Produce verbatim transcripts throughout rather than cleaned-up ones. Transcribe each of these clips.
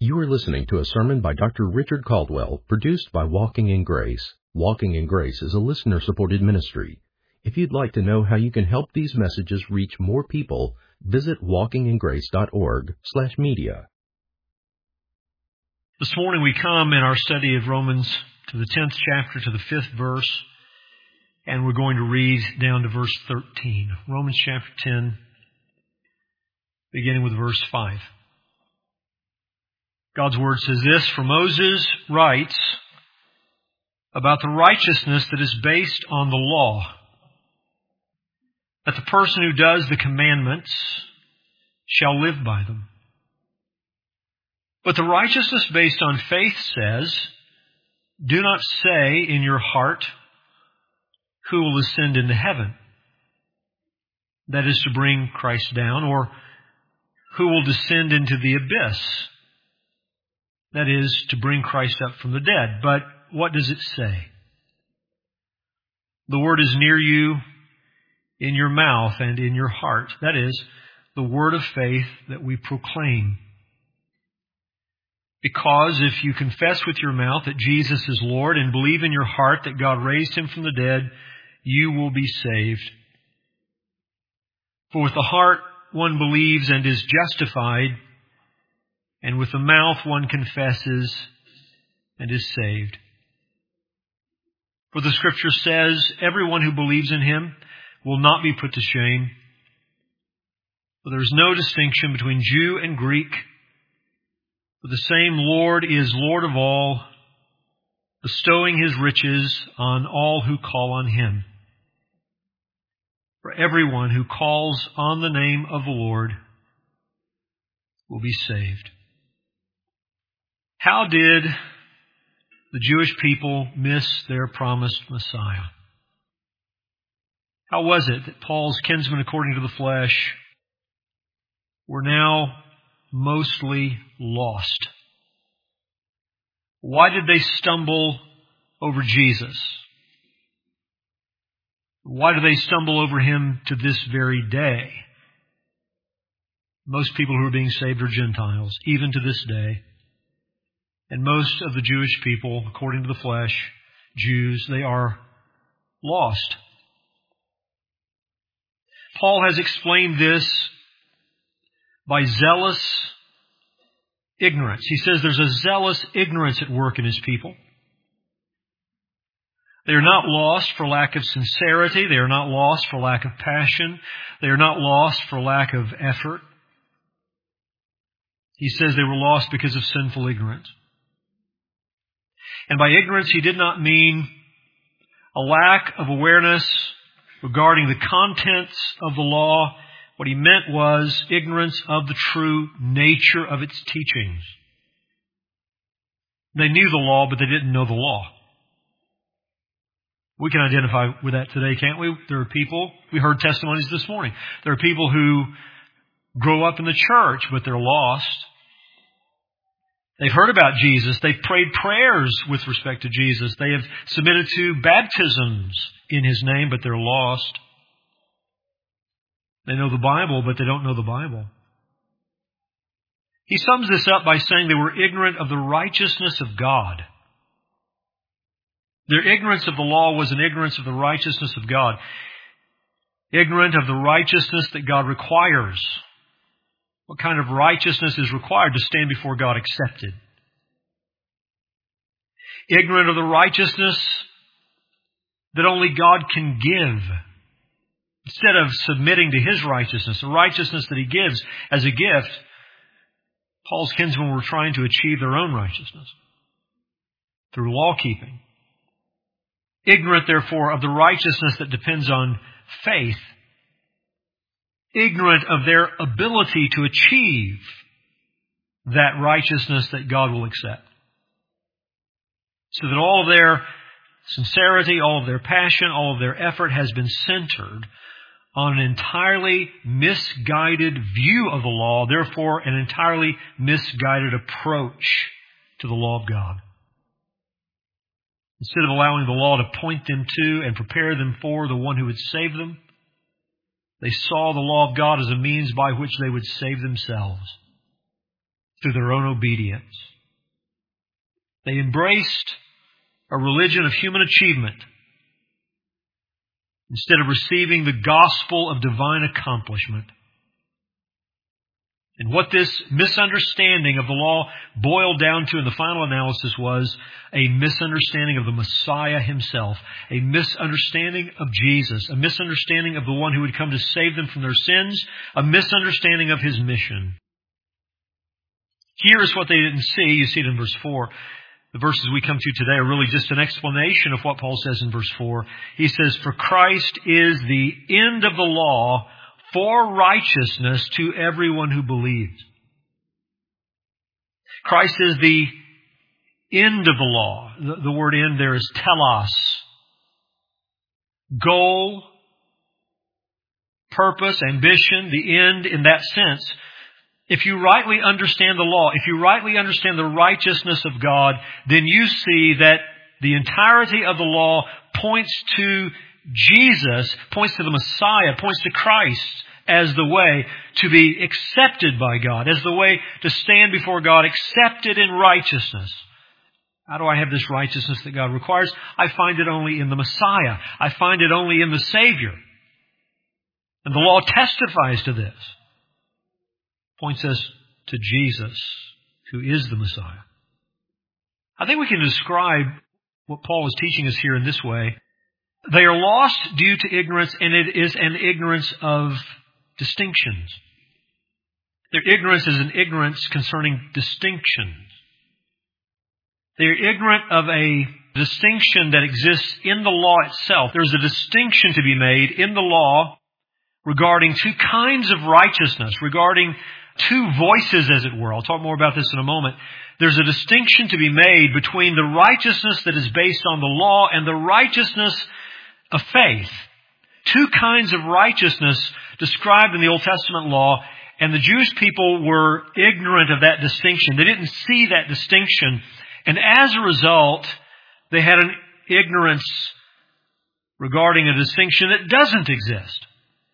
You are listening to a sermon by Doctor Richard Caldwell, produced by Walking in Grace. Walking in Grace is a listener-supported ministry. If you'd like to know how you can help these messages reach more people, visit walkingingrace.org slash media. This morning we come in our study of Romans to the tenth chapter, to the fifth verse, and we're going to read down to verse thirteen. Romans chapter ten, beginning with verse five. God's Word says this, "For Moses writes about the righteousness that is based on the law, that the person who does the commandments shall live by them. But the righteousness based on faith says, do not say in your heart, who will ascend into heaven? That is to bring Christ down, or who will descend into the abyss? That is to bring Christ up from the dead. But what does it say? The word is near you, in your mouth and in your heart. That is, the word of faith that we proclaim. Because if you confess with your mouth that Jesus is Lord and believe in your heart that God raised him from the dead, you will be saved. For with the heart one believes and is justified, and with the mouth one confesses and is saved. For the Scripture says, everyone who believes in him will not be put to shame. For there is no distinction between Jew and Greek. For the same Lord is Lord of all, bestowing his riches on all who call on him. For everyone who calls on the name of the Lord will be saved." How did the Jewish people miss their promised Messiah? How was it that Paul's kinsmen according to the flesh were now mostly lost? Why did they stumble over Jesus? Why do they stumble over him to this very day? Most people who are being saved are Gentiles, even to this day. And most of the Jewish people, according to the flesh, Jews, they are lost. Paul has explained this by zealous ignorance. He says there's a zealous ignorance at work in his people. They are not lost for lack of sincerity. They are not lost for lack of passion. They are not lost for lack of effort. He says they were lost because of sinful ignorance. And by ignorance, he did not mean a lack of awareness regarding the contents of the law. What he meant was ignorance of the true nature of its teachings. They knew the law, but they didn't know the law. We can identify with that today, can't we? There are people, we heard testimonies this morning. There are people who grow up in the church, but they're lost. They've heard about Jesus. They've prayed prayers with respect to Jesus. They have submitted to baptisms in his name, but they're lost. They know the Bible, but they don't know the Bible. He sums this up by saying they were ignorant of the righteousness of God. Their ignorance of the law was an ignorance of the righteousness of God. Ignorant of the righteousness that God requires. What kind of righteousness is required to stand before God accepted? Ignorant of the righteousness that only God can give. Instead of submitting to his righteousness, the righteousness that he gives as a gift, Paul's kinsmen were trying to achieve their own righteousness through law-keeping. Ignorant, therefore, of the righteousness that depends on faith. Ignorant of their ability to achieve that righteousness that God will accept. So that all of their sincerity, all of their passion, all of their effort has been centered on an entirely misguided view of the law, therefore an entirely misguided approach to the law of God. Instead of allowing the law to point them to and prepare them for the one who would save them, they saw the law of God as a means by which they would save themselves. through their own obedience. They embraced a religion of human achievement instead of receiving the gospel of divine accomplishment. And what this misunderstanding of the law boiled down to in the final analysis was a misunderstanding of the Messiah himself, a misunderstanding of Jesus, a misunderstanding of the one who would come to save them from their sins, a misunderstanding of his mission. Here is what they didn't see. You see it in verse four. The verses we come to today are really just an explanation of what Paul says in verse four. He says, "For Christ is the end of the law for righteousness to everyone who believes." Christ is the end of the law. The, the word end there is telos. Goal, purpose, ambition, the end in that sense. If you rightly understand the law, if you rightly understand the righteousness of God, then you see that the entirety of the law points to Jesus, points to the Messiah, points to Christ as the way to be accepted by God, as the way to stand before God, accepted in righteousness. How do I have this righteousness that God requires? I find it only in the Messiah. I find it only in the Savior. And the law testifies to this. Points us to Jesus, who is the Messiah. I think we can describe what Paul is teaching us here in this way. They are lost due to ignorance, and it is an ignorance of distinctions. Their ignorance is an ignorance concerning distinctions. They are ignorant of a distinction that exists in the law itself. There's a distinction to be made in the law regarding two kinds of righteousness, regarding two voices, as it were. I'll talk more about this in a moment. There's a distinction to be made between the righteousness that is based on the law and the righteousness of faith. Two kinds of righteousness described in the Old Testament law, and the Jewish people were ignorant of that distinction. They didn't see that distinction, and as a result, they had an ignorance regarding a distinction that doesn't exist.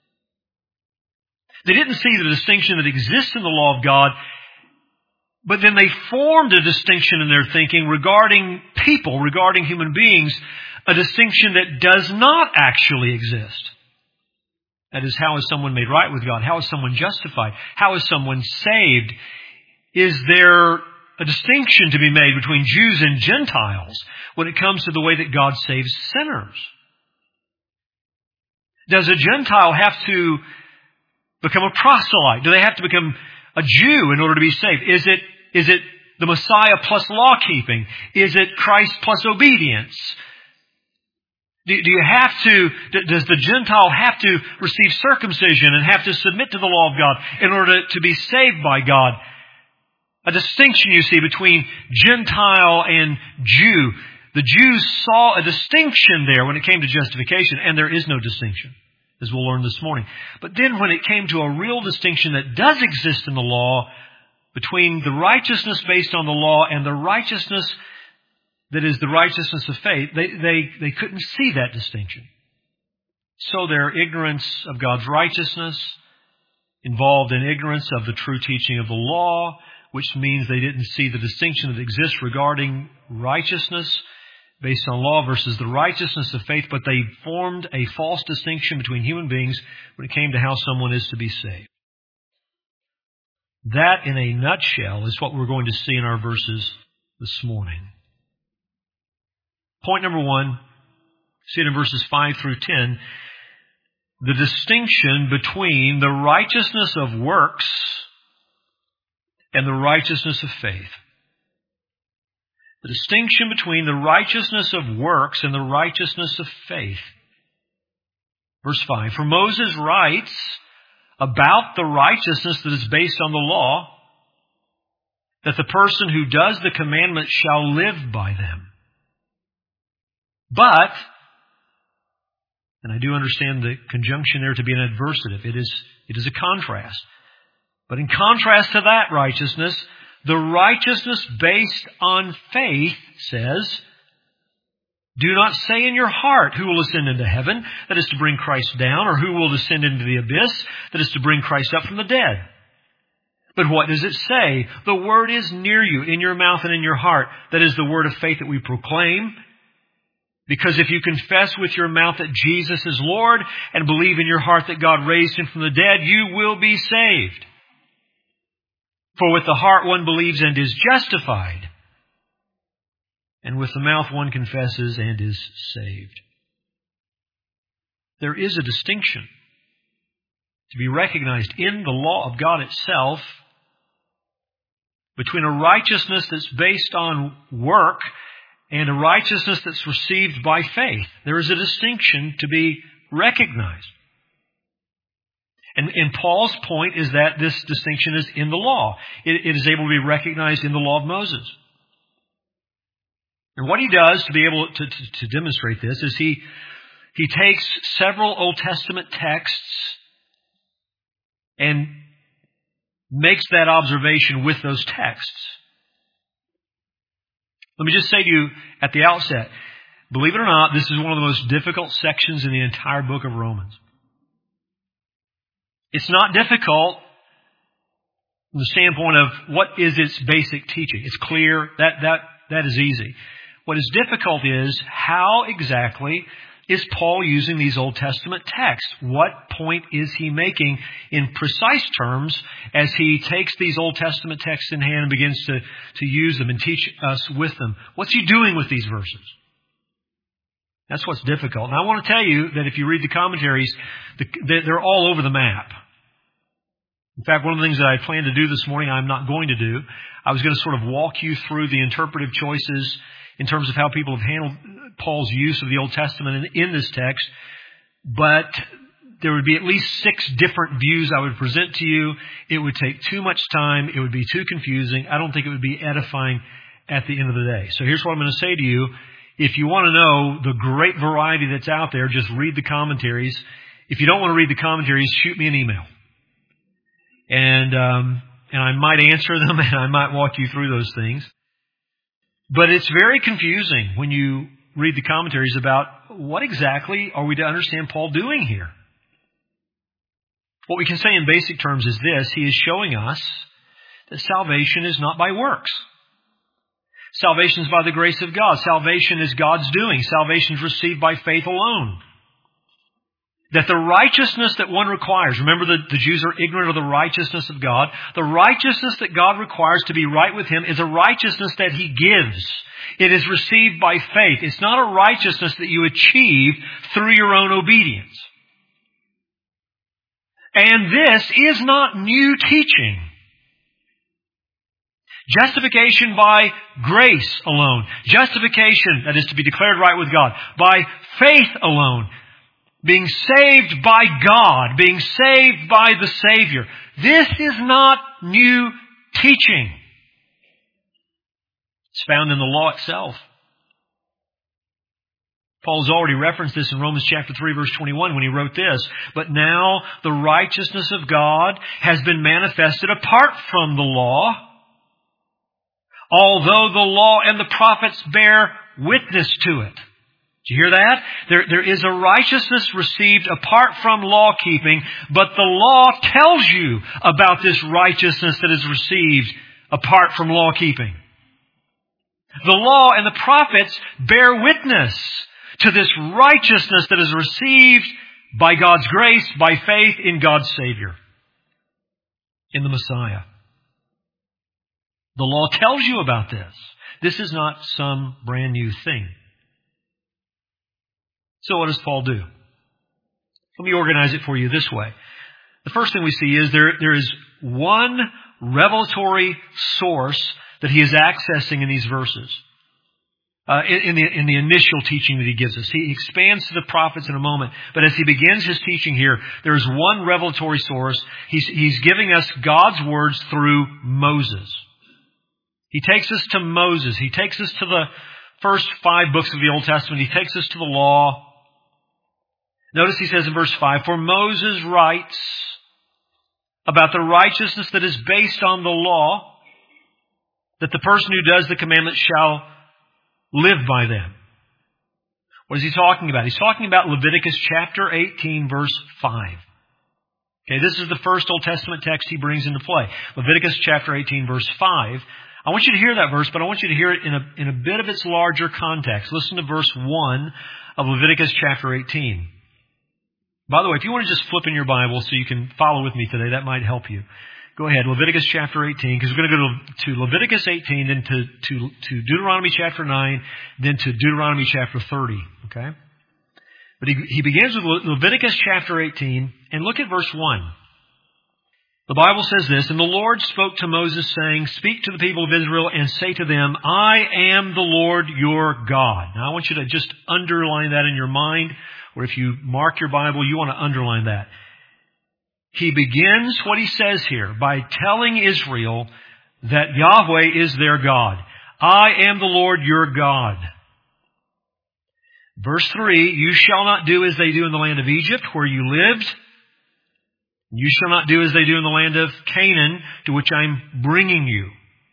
They didn't see the distinction that exists in the law of God, but then they formed a distinction in their thinking regarding people, regarding human beings, a distinction that does not actually exist. That is, how is someone made right with God? How is someone justified? How is someone saved? Is there a distinction to be made between Jews and Gentiles when it comes to the way that God saves sinners? Does a Gentile have to become a proselyte? Do they have to become a Jew in order to be saved? Is it, is it the Messiah plus law-keeping? Is it Christ plus obedience? Do, do you have to, does the Gentile have to receive circumcision and have to submit to the law of God in order to be saved by God? A distinction you see between Gentile and Jew. The Jews saw a distinction there when it came to justification, and there is no distinction, as we'll learn this morning. But then when it came to a real distinction that does exist in the law between the righteousness based on the law and the righteousness that is the righteousness of faith, they, they, they couldn't see that distinction. So their ignorance of God's righteousness involved in ignorance of the true teaching of the law, which means they didn't see the distinction that exists regarding righteousness based on law versus the righteousness of faith, but they formed a false distinction between human beings when it came to how someone is to be saved. That, in a nutshell, is what we're going to see in our verses this morning. Point number one, see it in verses five through ten, the distinction between the righteousness of works and the righteousness of faith. The distinction between the righteousness of works and the righteousness of faith. Verse five, for Moses writes about the righteousness that is based on the law, that the person who does the commandments shall live by them. But, and I do understand the conjunction there to be an adversative, it is, it is a contrast. But in contrast to that righteousness, the righteousness based on faith says, do not say in your heart, who will ascend into heaven, that is to bring Christ down, or who will descend into the abyss, that is to bring Christ up from the dead. But what does it say? The word is near you, in your mouth and in your heart. That is the word of faith that we proclaim. Because if you confess with your mouth that Jesus is Lord and believe in your heart that God raised Him from the dead, you will be saved. For with the heart one believes and is justified, and with the mouth one confesses and is saved. There is a distinction to be recognized in the law of God itself between a righteousness that's based on work and a righteousness that's received by faith. There is a distinction to be recognized. And, and Paul's point is that this distinction is in the law. It, it is able to be recognized in the law of Moses. And what he does to be able to, to, to demonstrate this is he, he takes several Old Testament texts and makes that observation with those texts. Let me just say to you at the outset, believe it or not, this is one of the most difficult sections in the entire book of Romans. It's not difficult from the standpoint of what is its basic teaching. It's clear. That, that, that is easy. What is difficult is how exactly is Paul using these Old Testament texts? What point is he making in precise terms as he takes these Old Testament texts in hand and begins to, to use them and teach us with them? What's he doing with these verses? That's what's difficult. And I want to tell you that if you read the commentaries, they're all over the map. In fact, one of the things that I planned to do this morning, I'm not going to do. I was going to sort of walk you through the interpretive choices in terms of how people have handled Paul's use of the Old Testament in, in this text. But there would be at least six different views I would present to you. It would take too much time. It would be too confusing. I don't think it would be edifying at the end of the day. So here's what I'm going to say to you. If you want to know the great variety that's out there, just read the commentaries. If you don't want to read the commentaries, shoot me an email. And um, and I might answer them and I might walk you through those things. But it's very confusing when you read the commentaries about what exactly are we to understand Paul doing here. What we can say in basic terms is this. He is showing us that salvation is not by works. Salvation is by the grace of God. Salvation is God's doing. Salvation is received by faith alone. That the righteousness that one requires, remember the, the Jews are ignorant of the righteousness of God. The righteousness that God requires to be right with Him is a righteousness that He gives. It is received by faith. It's not a righteousness that you achieve through your own obedience. And this is not new teaching. Justification by grace alone. Justification, that is to be declared right with God, by faith alone. Being saved by God, being saved by the Savior. This is not new teaching. It's found in the law itself. Paul has already referenced this in Romans chapter three, verse twenty-one when he wrote this. But now the righteousness of God has been manifested apart from the law, although the law and the prophets bear witness to it. Do you hear that? There, there is a righteousness received apart from law keeping, but the law tells you about this righteousness that is received apart from law keeping. The law and the prophets bear witness to this righteousness that is received by God's grace, by faith in God's Savior, in the Messiah. The law tells you about this. This is not some brand new thing. So what does Paul do? Let me organize it for you this way. The first thing we see is there, there is one revelatory source that he is accessing in these verses. Uh, in, in, the, in the initial teaching that he gives us. He expands to the prophets in a moment. But as he begins his teaching here, there is one revelatory source. He's, he's giving us God's words through Moses. He takes us to Moses. He takes us to the first five books of the Old Testament. He takes us to the law. Notice he says in verse five, for Moses writes about the righteousness that is based on the law, that the person who does the commandments shall live by them. What is he talking about? He's talking about Leviticus chapter eighteen, verse five. Okay, this is the first Old Testament text he brings into play. Leviticus chapter eighteen, verse five. I want you to hear that verse, but I want you to hear it in a, in a bit of its larger context. Listen to verse one of Leviticus chapter eighteen. By the way, if you want to just flip in your Bible so you can follow with me today, that might help you. Go ahead, Leviticus chapter eighteen, because we're going to go to, to Leviticus eighteen, then to, to, to Deuteronomy chapter nine, then to Deuteronomy chapter thirty. Okay? But he, he begins with Leviticus chapter eighteen, and look at verse one. The Bible says this, "And the Lord spoke to Moses, saying, Speak to the people of Israel and say to them, I am the Lord your God." Now I want you to just underline that in your mind, or if you mark your Bible, you want to underline that. He begins what he says here by telling Israel that Yahweh is their God. I am the Lord your God. Verse three, "You shall not do as they do in the land of Egypt, where you lived. You shall not do as they do in the land of Canaan, to which I am bringing you."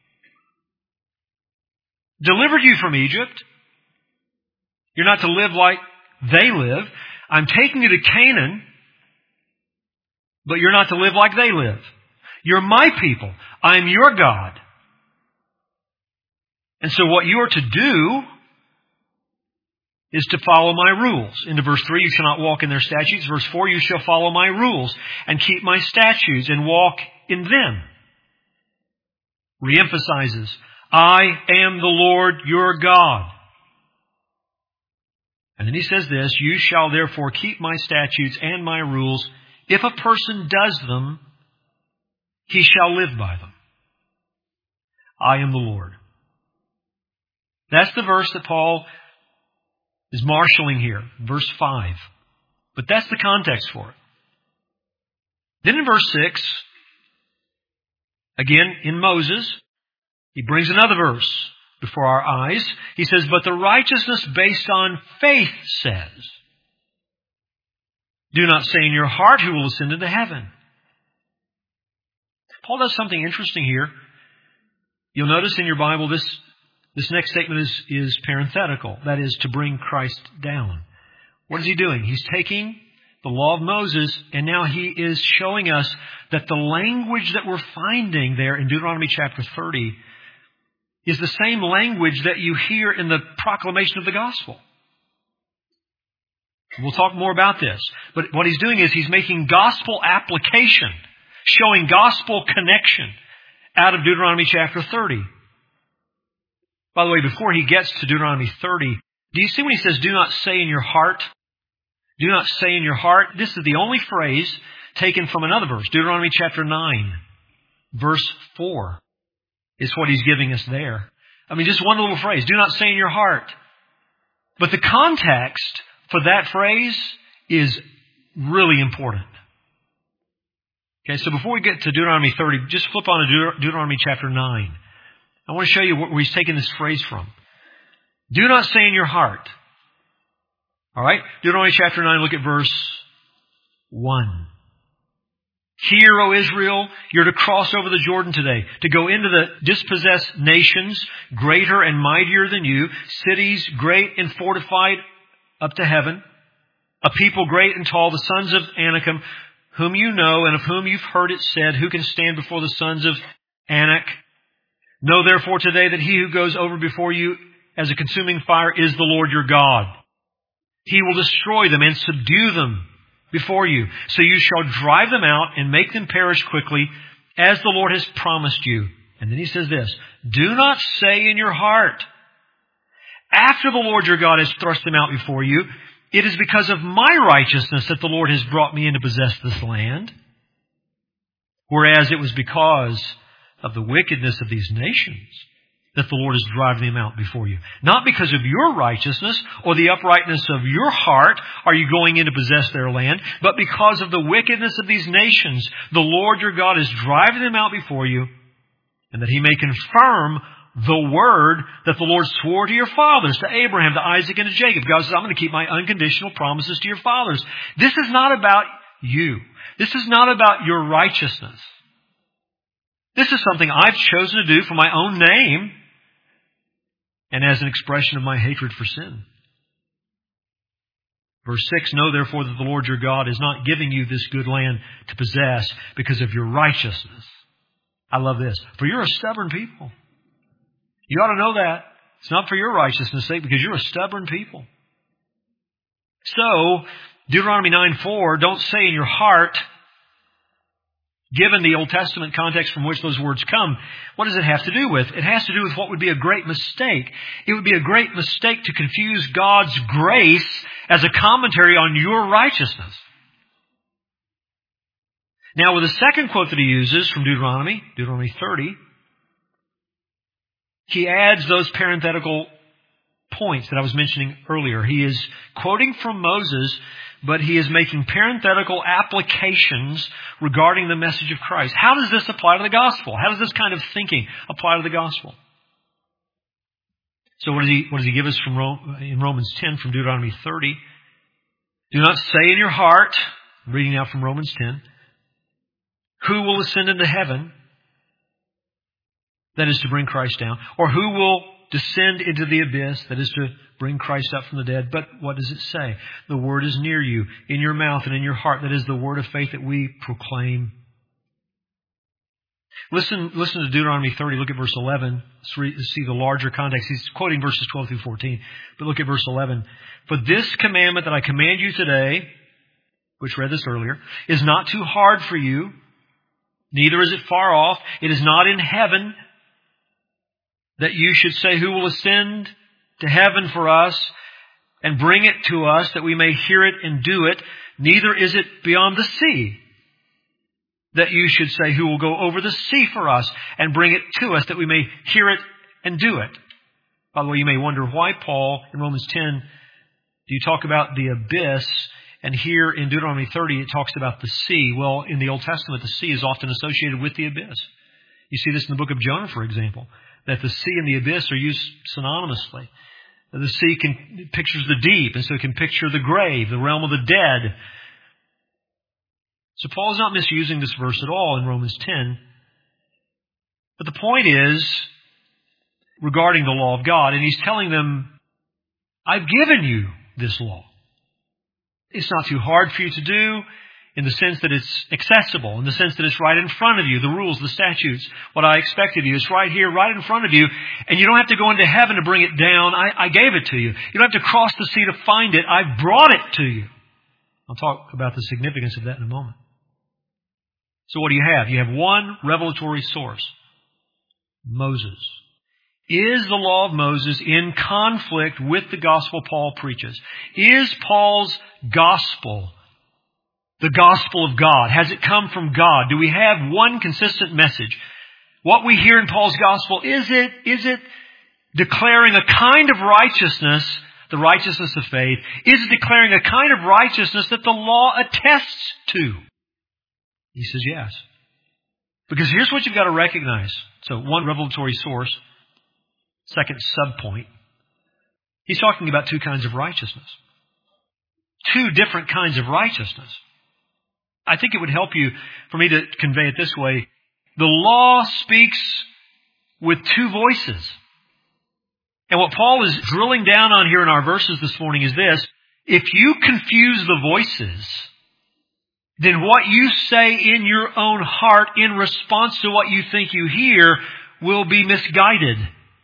Delivered you from Egypt. You're not to live like they live. I'm taking you to Canaan, but you're not to live like they live. You're my people. I'm your God. And so what you are to do is to follow my rules. Into verse three, "You shall not walk in their statutes." Verse four, "You shall follow my rules and keep my statutes and walk in them." Reemphasizes, I am the Lord your God. And then he says this, "You shall therefore keep my statutes and my rules. If a person does them, he shall live by them. I am the Lord." That's the verse that Paul is marshaling here, verse five. But that's the context for it. Then in verse six, again in Moses, he brings another verse before our eyes. He says, "But the righteousness based on faith says, do not say in your heart, who will ascend into heaven." Paul does something interesting here. You'll notice in your Bible this This next statement is, is parenthetical. That is, to bring Christ down. What is he doing? He's taking the law of Moses, and now he is showing us that the language that we're finding there in Deuteronomy chapter thirty is the same language that you hear in the proclamation of the gospel. We'll talk more about this. But what he's doing is he's making gospel application, showing gospel connection out of Deuteronomy chapter thirty. By the way, before he gets to Deuteronomy thirty, do you see when he says, "Do not say in your heart"? Do not say in your heart. This is the only phrase taken from another verse. Deuteronomy chapter nine, verse four is what he's giving us there. I mean, just one little phrase. Do not say in your heart. But the context for that phrase is really important. Okay, so before we get to Deuteronomy thirty, just flip on to Deut- Deuteronomy chapter nine. I want to show you where he's taking this phrase from. Do not say in your heart. All right? Deuteronomy chapter nine, look at verse one. "Hear, O Israel, you're to cross over the Jordan today, to go into the dispossessed nations, greater and mightier than you, cities great and fortified up to heaven, a people great and tall, the sons of Anakim, whom you know and of whom you've heard it said, who can stand before the sons of Anak? Know therefore today that he who goes over before you as a consuming fire is the Lord your God. He will destroy them and subdue them before you. So you shall drive them out and make them perish quickly, as the Lord has promised you." And then he says this, "Do not say in your heart, after the Lord your God has thrust them out before you, it is because of my righteousness that the Lord has brought me in to possess this land. Whereas it was because of the wickedness of these nations that the Lord is driving them out before you. Not because of your righteousness or the uprightness of your heart are you going in to possess their land, but because of the wickedness of these nations, the Lord your God is driving them out before you, and that he may confirm the word that the Lord swore to your fathers, to Abraham, to Isaac, and to Jacob. God says, I'm going to keep my unconditional promises to your fathers." This is not about you. This is not about your righteousness. This is something I've chosen to do for my own name and as an expression of my hatred for sin. Verse six, know therefore that the Lord your God is not giving you this good land to possess because of your righteousness. I love this. For you're a stubborn people. You ought to know that. It's not for your righteousness' sake because you're a stubborn people. So, Deuteronomy nine four, don't say in your heart, given the Old Testament context from which those words come, what does it have to do with? It has to do with what would be a great mistake. It would be a great mistake to confuse God's grace as a commentary on your righteousness. Now, with the second quote that he uses from Deuteronomy, Deuteronomy thirty, he adds those parenthetical points that I was mentioning earlier. He is quoting from Moses, but he is making parenthetical applications regarding the message of Christ. How does this apply to the gospel? How does this kind of thinking apply to the gospel? So what does he, what does he give us from Rome, in Romans ten from Deuteronomy thirty? Do not say in your heart, reading now from Romans ten, who will ascend into heaven? That is to bring Christ down. Or who will descend into the abyss? That is to bring Christ up from the dead. But what does it say? The word is near you, in your mouth and in your heart. That is the word of faith that we proclaim. Listen, listen to Deuteronomy thirty. Look at verse eleven. Let's re- see the larger context. He's quoting verses twelve through fourteen. But look at verse eleven. For this commandment that I command you today, which read this earlier, is not too hard for you, neither is it far off. It is not in heaven, that you should say, who will ascend to heaven for us and bring it to us that we may hear it and do it. Neither is it beyond the sea, that you should say, who will go over the sea for us and bring it to us that we may hear it and do it. By the way, you may wonder why Paul in Romans ten, do you talk about the abyss, and here in Deuteronomy thirty it talks about the sea. Well, in the Old Testament the sea is often associated with the abyss. You see this in the book of Jonah, for example, that the sea and the abyss are used synonymously. The sea can pictures the deep, and so it can picture the grave, the realm of the dead. So Paul is not misusing this verse at all in Romans ten. But the point is regarding the law of God, and he's telling them, I've given you this law. It's not too hard for you to do, in the sense that it's accessible, in the sense that it's right in front of you, the rules, the statutes, what I expect of you. It's right here, right in front of you, and you don't have to go into heaven to bring it down. I, I gave it to you. You don't have to cross the sea to find it. I brought it to you. I'll talk about the significance of that in a moment. So what do you have? You have one revelatory source, Moses. Is the law of Moses in conflict with the gospel Paul preaches? Is Paul's gospel the gospel of God? Has it come from God? Do we have one consistent message? What we hear in Paul's gospel, is it, is it declaring a kind of righteousness, the righteousness of faith? Is it declaring a kind of righteousness that the law attests to? He says yes. Because here's what you've got to recognize. So one revelatory source. Second subpoint. He's talking about two kinds of righteousness. Two different kinds of righteousness. I think it would help you for me to convey it this way. The law speaks with two voices. And what Paul is drilling down on here in our verses this morning is this. If you confuse the voices, then what you say in your own heart in response to what you think you hear will be misguided.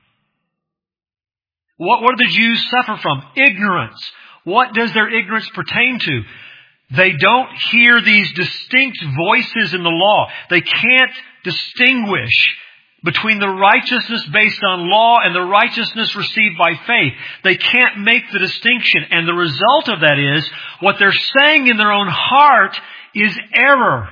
What, what do the Jews suffer from? Ignorance. What does their ignorance pertain to? They don't hear these distinct voices in the law. They can't distinguish between the righteousness based on law and the righteousness received by faith. They can't make the distinction. And the result of that is, what they're saying in their own heart is error.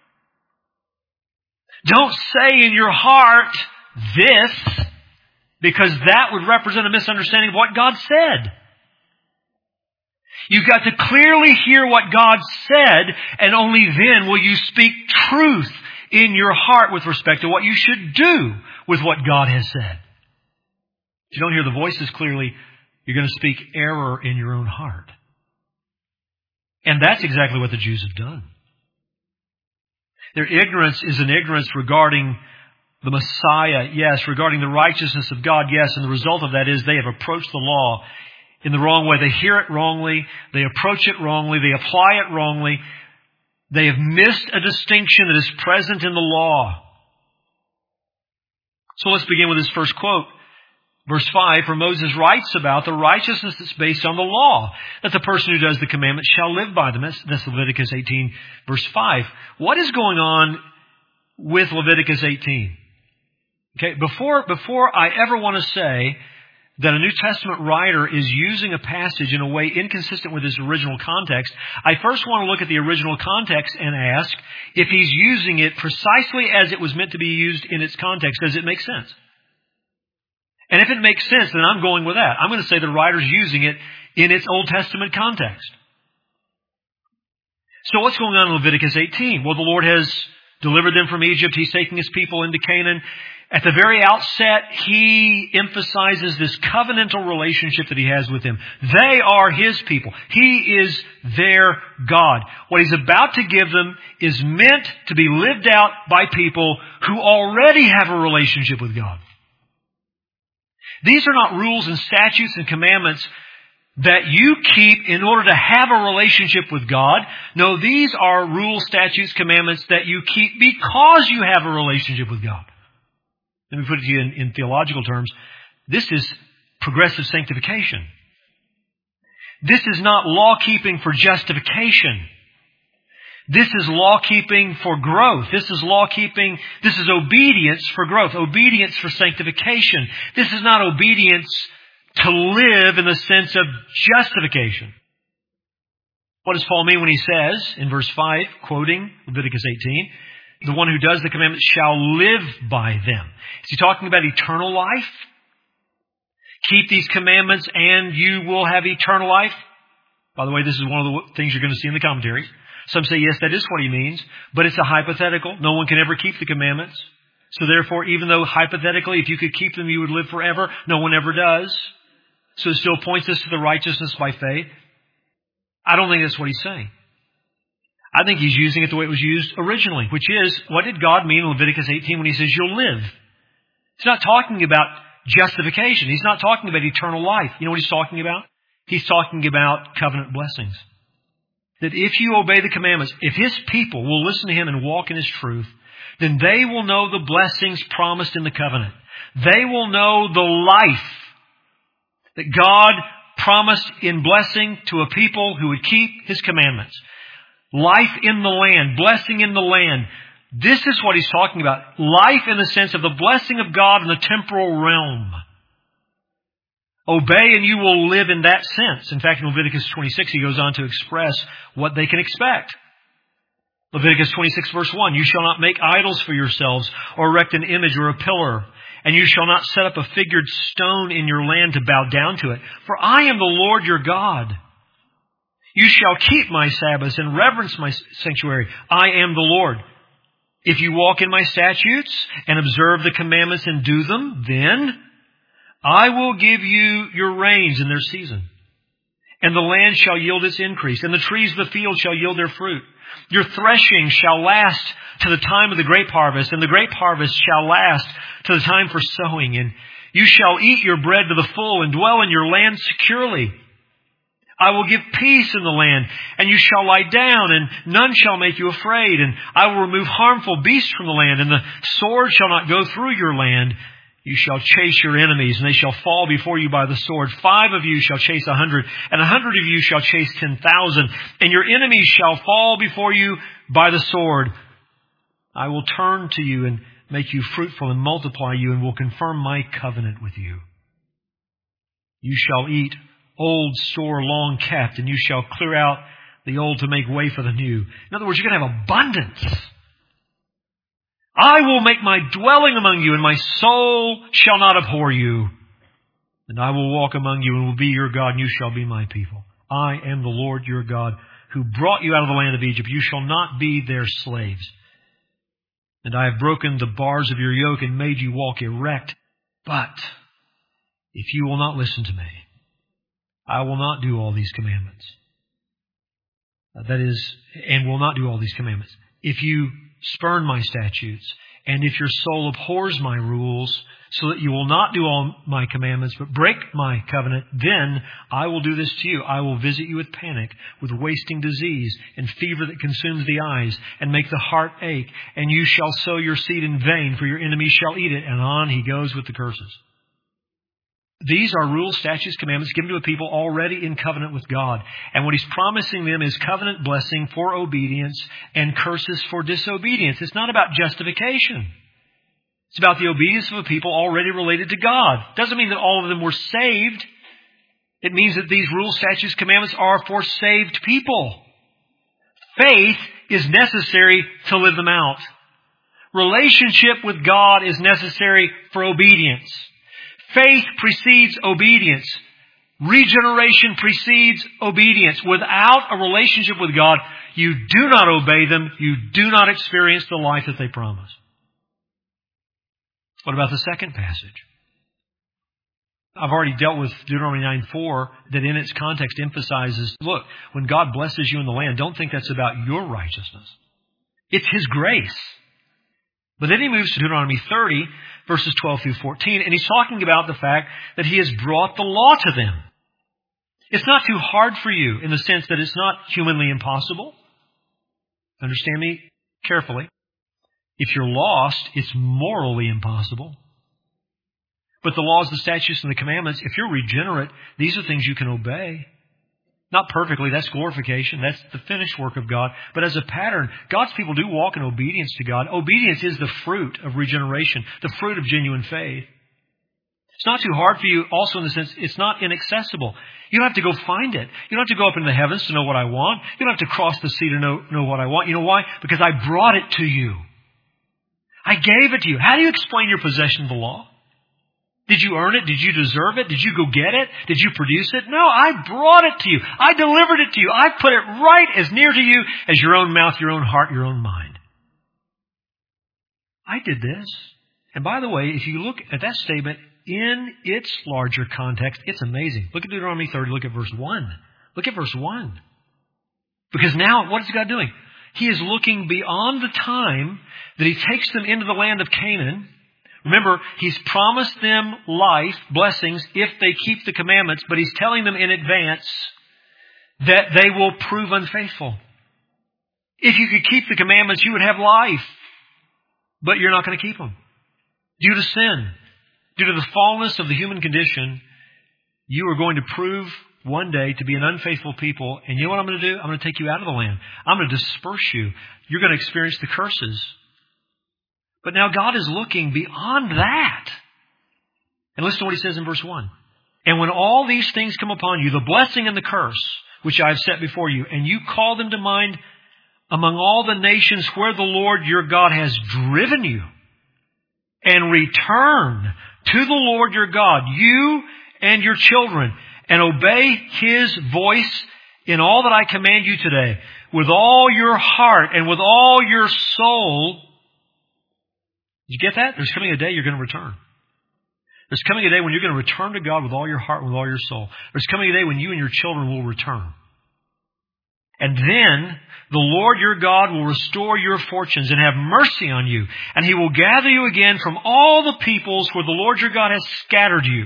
Don't say in your heart this, because that would represent a misunderstanding of what God said. You've got to clearly hear what God said, and only then will you speak truth in your heart with respect to what you should do with what God has said. If you don't hear the voices clearly, you're going to speak error in your own heart. And that's exactly what the Jews have done. Their ignorance is an ignorance regarding the Messiah, yes, regarding the righteousness of God, yes, and the result of that is they have approached the law in the wrong way. They hear it wrongly. They approach it wrongly. They apply it wrongly. They have missed a distinction that is present in the law. So let's begin with this first quote. Verse five, for Moses writes about the righteousness that's based on the law, that the person who does the commandments shall live by them. That's, that's Leviticus eighteen, verse five. What is going on with Leviticus eighteen? Okay, before, before I ever want to say that a New Testament writer is using a passage in a way inconsistent with his original context, I first want to look at the original context and ask if he's using it precisely as it was meant to be used in its context. Does it make sense? And if it makes sense, then I'm going with that. I'm going to say the writer's using it in its Old Testament context. So what's going on in Leviticus eighteen? Well, the Lord has delivered them from Egypt. He's taking His people into Canaan. At the very outset, He emphasizes this covenantal relationship that He has with them. They are His people. He is their God. What He's about to give them is meant to be lived out by people who already have a relationship with God. These are not rules and statutes and commandments that you keep in order to have a relationship with God. No, these are rules, statutes, commandments that you keep because you have a relationship with God. Let me put it to you in, in theological terms. This is progressive sanctification. This is not law-keeping for justification. This is law-keeping for growth. This is law-keeping, this is obedience for growth, obedience for sanctification. This is not obedience to live in the sense of justification. What does Paul mean when he says, in verse five, quoting Leviticus eighteen, the one who does the commandments shall live by them? Is he talking about eternal life? Keep these commandments and you will have eternal life? By the way, this is one of the things you're going to see in the commentaries. Some say, yes, that is what he means, but it's a hypothetical. No one can ever keep the commandments. So therefore, even though hypothetically, if you could keep them, you would live forever, no one ever does. So it still points us to the righteousness by faith. I don't think that's what he's saying. I think he's using it the way it was used originally, which is, what did God mean in Leviticus eighteen when He says you'll live? He's not talking about justification. He's not talking about eternal life. You know what he's talking about? He's talking about covenant blessings. That if you obey the commandments, if His people will listen to Him and walk in His truth, then they will know the blessings promised in the covenant. They will know the life that God promised in blessing to a people who would keep His commandments. Life in the land, blessing in the land. This is what he's talking about. Life in the sense of the blessing of God in the temporal realm. Obey and you will live in that sense. In fact, in Leviticus twenty-six, he goes on to express what they can expect. Leviticus twenty-six, verse one, you shall not make idols for yourselves or erect an image or a pillar. And you shall not set up a figured stone in your land to bow down to it. For I am the Lord your God. You shall keep my Sabbaths and reverence my sanctuary. I am the Lord. If you walk in my statutes and observe the commandments and do them, then I will give you your rains in their season. And the land shall yield its increase, and the trees of the field shall yield their fruit. Your threshing shall last to the time of the grape harvest, and the grape harvest shall last to the time for sowing. And you shall eat your bread to the full and dwell in your land securely. I will give peace in the land, and you shall lie down, and none shall make you afraid. And I will remove harmful beasts from the land, and the sword shall not go through your land. You shall chase your enemies, and they shall fall before you by the sword. Five of you shall chase a hundred, and a hundred of you shall chase ten thousand. And your enemies shall fall before you by the sword. I will turn to you and make you fruitful and multiply you, and will confirm my covenant with you. You shall eat old store long kept, and you shall clear out the old to make way for the new. In other words, you're going to have abundance. I will make my dwelling among you, and my soul shall not abhor you. And I will walk among you, and will be your God, and you shall be my people. I am the Lord your God, who brought you out of the land of Egypt. You shall not be their slaves. And I have broken the bars of your yoke and made you walk erect. But if you will not listen to me, I will not do all these commandments. That is, and will not do all these commandments. If you spurn my statutes And if your soul abhors my rules, so that you will not do all my commandments, but break my covenant, then I will do this to you. I will visit you with panic, with wasting disease, and fever that consumes the eyes, and make the heart ache. And you shall sow your seed in vain, for your enemies shall eat it. And on he goes with the curses. These are rules, statutes, commandments given to a people already in covenant with God. And what he's promising them is covenant blessing for obedience and curses for disobedience. It's not about justification. It's about the obedience of a people already related to God. It doesn't mean that all of them were saved. It means that these rules, statutes, commandments are for saved people. Faith is necessary to live them out. Relationship with God is necessary for obedience. Faith precedes obedience. Regeneration precedes obedience. Without a relationship with God, you do not obey them. You do not experience the life that they promise. What about the second passage? I've already dealt with Deuteronomy nine four that in its context emphasizes, look, when God blesses you in the land, don't think that's about your righteousness. It's His grace. But then he moves to Deuteronomy thirty, verses twelve through fourteen, and he's talking about the fact that he has brought the law to them. It's not too hard for you in the sense that it's not humanly impossible. Understand me carefully. If you're lost, it's morally impossible. But the laws, the statutes, and the commandments, if you're regenerate, these are things you can obey. Not perfectly, that's glorification, that's the finished work of God. But as a pattern, God's people do walk in obedience to God. Obedience is the fruit of regeneration, the fruit of genuine faith. It's not too hard for you also in the sense it's not inaccessible. You don't have to go find it. You don't have to go up into the heavens to know what I want. You don't have to cross the sea to know, know what I want. You know why? Because I brought it to you. I gave it to you. How do you explain your possession of the law? Did you earn it? Did you deserve it? Did you go get it? Did you produce it? No, I brought it to you. I delivered it to you. I put it right as near to you as your own mouth, your own heart, your own mind. I did this. And by the way, if you look at that statement in its larger context, it's amazing. Look at Deuteronomy thirty. Look at verse one. Look at verse one. Because now, what is God doing? He is looking beyond the time that He takes them into the land of Canaan. Remember, He's promised them life, blessings, if they keep the commandments, but He's telling them in advance that they will prove unfaithful. If you could keep the commandments, you would have life, but you're not going to keep them. Due to sin, due to the fallenness of the human condition, you are going to prove one day to be an unfaithful people, and you know what I'm going to do? I'm going to take you out of the land. I'm going to disperse you. You're going to experience the curses. But now God is looking beyond that. And listen to what He says in verse one. And when all these things come upon you, the blessing and the curse, which I have set before you, and you call them to mind among all the nations where the Lord your God has driven you, and return to the Lord your God, you and your children, and obey His voice in all that I command you today, with all your heart and with all your soul. Did you get that? There's coming a day you're going to return. There's coming a day when you're going to return to God with all your heart and with all your soul. There's coming a day when you and your children will return. And then the Lord your God will restore your fortunes and have mercy on you. And He will gather you again from all the peoples where the Lord your God has scattered you.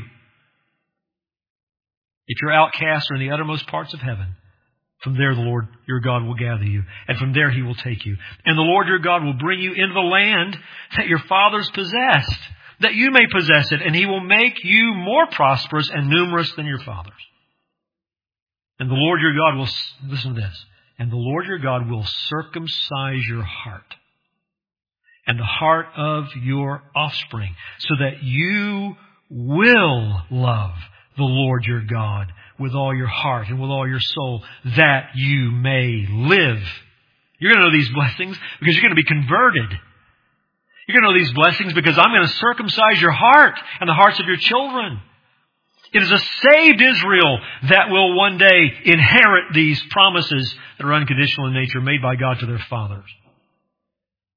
If you're outcast or in the uttermost parts of heaven, from there the Lord your God will gather you, and from there He will take you. And the Lord your God will bring you into the land that your fathers possessed, that you may possess it, and He will make you more prosperous and numerous than your fathers. And the Lord your God will, listen to this, and the Lord your God will circumcise your heart and the heart of your offspring, so that you will love the Lord your God with all your heart and with all your soul, that you may live. You're going to know these blessings because you're going to be converted. You're going to know these blessings because I'm going to circumcise your heart and the hearts of your children. It is a saved Israel that will one day inherit these promises that are unconditional in nature, made by God to their fathers.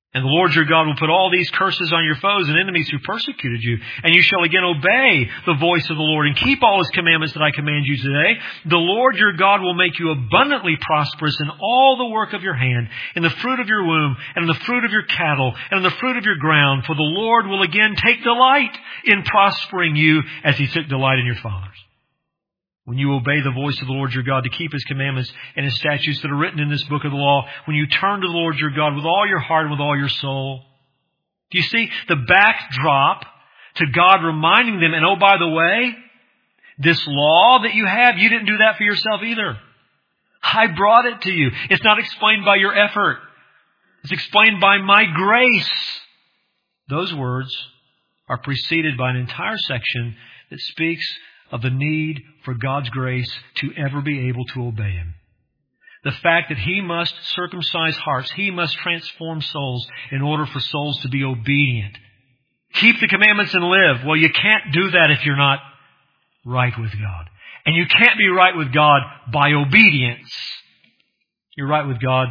And the Lord your God will put all these curses on your foes and enemies who persecuted you. And you shall again obey the voice of the Lord and keep all His commandments that I command you today. The Lord your God will make you abundantly prosperous in all the work of your hand, in the fruit of your womb, and in the fruit of your cattle, and in the fruit of your ground. For the Lord will again take delight in prospering you as He took delight in your fathers. When you obey the voice of the Lord your God to keep His commandments and His statutes that are written in this book of the law, when you turn to the Lord your God with all your heart and with all your soul. Do you see the backdrop to God reminding them, and oh, by the way, this law that you have, you didn't do that for yourself either. I brought it to you. It's not explained by your effort. It's explained by my grace. Those words are preceded by an entire section that speaks of the need for God's grace to ever be able to obey Him. The fact that He must circumcise hearts, He must transform souls in order for souls to be obedient. Keep the commandments and live. Well, you can't do that if you're not right with God. And you can't be right with God by obedience. You're right with God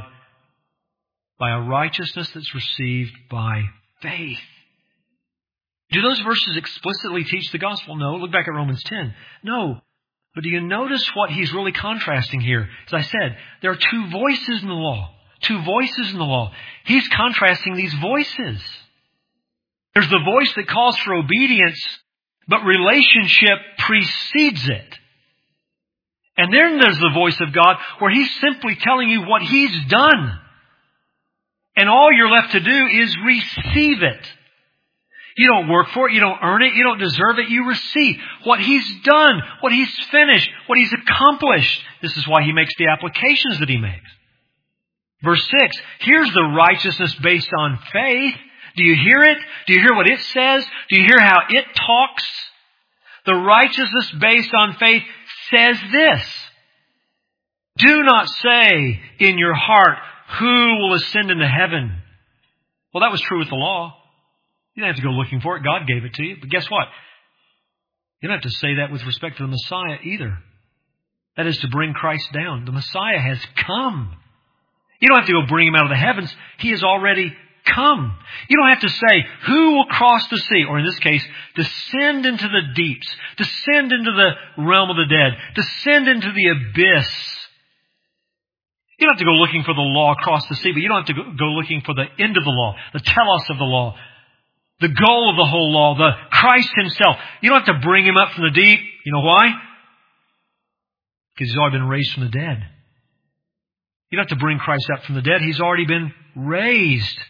by a righteousness that's received by faith. Do those verses explicitly teach the gospel? No. Look back at Romans ten. No. But do you notice what he's really contrasting here? As I said, there are two voices in the law. Two voices in the law. He's contrasting these voices. There's the voice that calls for obedience, but relationship precedes it. And then there's the voice of God where He's simply telling you what He's done. And all you're left to do is receive it. You don't work for it. You don't earn it. You don't deserve it. You receive what He's done, what He's finished, what He's accomplished. This is why He makes the applications that He makes. Verse six, here's the righteousness based on faith. Do you hear it? Do you hear what it says? Do you hear how it talks? The righteousness based on faith says this. Do not say in your heart, who will ascend into heaven? Well, that was true with the law. You don't have to go looking for it. God gave it to you. But guess what? You don't have to say that with respect to the Messiah either. That is to bring Christ down. The Messiah has come. You don't have to go bring Him out of the heavens. He has already come. You don't have to say, who will cross the sea? Or in this case, descend into the deeps. Descend into the realm of the dead. Descend into the abyss. You don't have to go looking for the law across the sea, but you don't have to go looking for the end of the law, the telos of the law. The goal of the whole law, the Christ Himself. You don't have to bring Him up from the deep. You know why? Because He's already been raised from the dead. You don't have to bring Christ up from the dead. He's already been raised.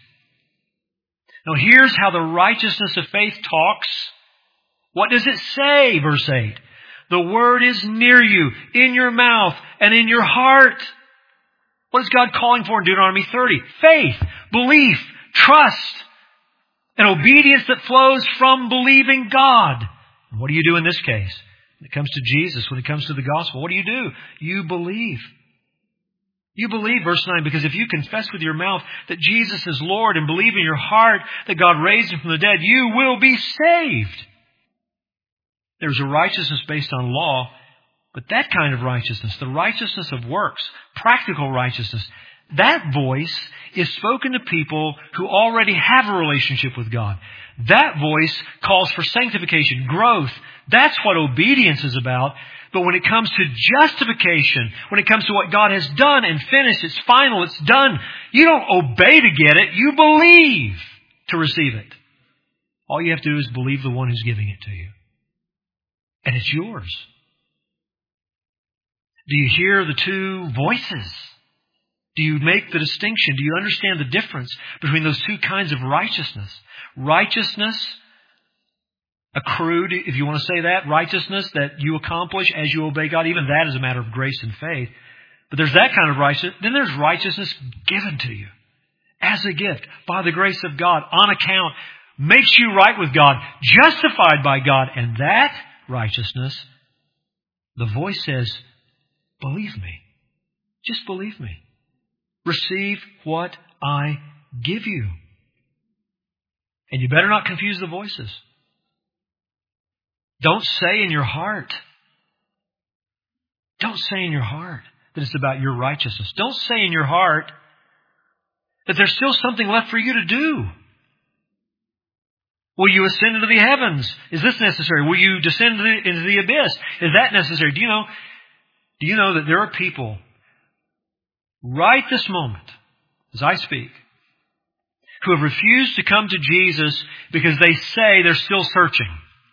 Now here's how the righteousness of faith talks. What does it say? Verse eight. The Word is near you, in your mouth and in your heart. What is God calling for in Deuteronomy thirty? Faith, belief, trust. An obedience that flows from believing God. And what do you do in this case? When it comes to Jesus, when it comes to the gospel, what do you do? You believe. You believe, verse nine, because if you confess with your mouth that Jesus is Lord and believe in your heart that God raised Him from the dead, you will be saved. There's a righteousness based on law, but that kind of righteousness, the righteousness of works, practical righteousness, that voice is spoken to people who already have a relationship with God. That voice calls for sanctification, growth. That's what obedience is about. But when it comes to justification, when it comes to what God has done and finished, it's final, it's done, you don't obey to get it. You believe to receive it. All you have to do is believe the one who's giving it to you. And it's yours. Do you hear the two voices? Do you make the distinction? Do you understand the difference between those two kinds of righteousness? Righteousness accrued, if you want to say that, righteousness that you accomplish as you obey God. Even that is a matter of grace and faith. But there's that kind of righteousness. Then there's righteousness given to you as a gift by the grace of God on account. Makes you right with God, justified by God. And that righteousness, the voice says, believe me. Just believe me. Receive what I give you. And you better not confuse the voices. Don't say in your heart. Don't say in your heart that it's about your righteousness. Don't say in your heart that there's still something left for you to do. Will you ascend into the heavens? Is this necessary? Will you descend into the, into the abyss? Is that necessary? Do you know, do you know that there are people right this moment, as I speak, who have refused to come to Jesus because they say they're still searching?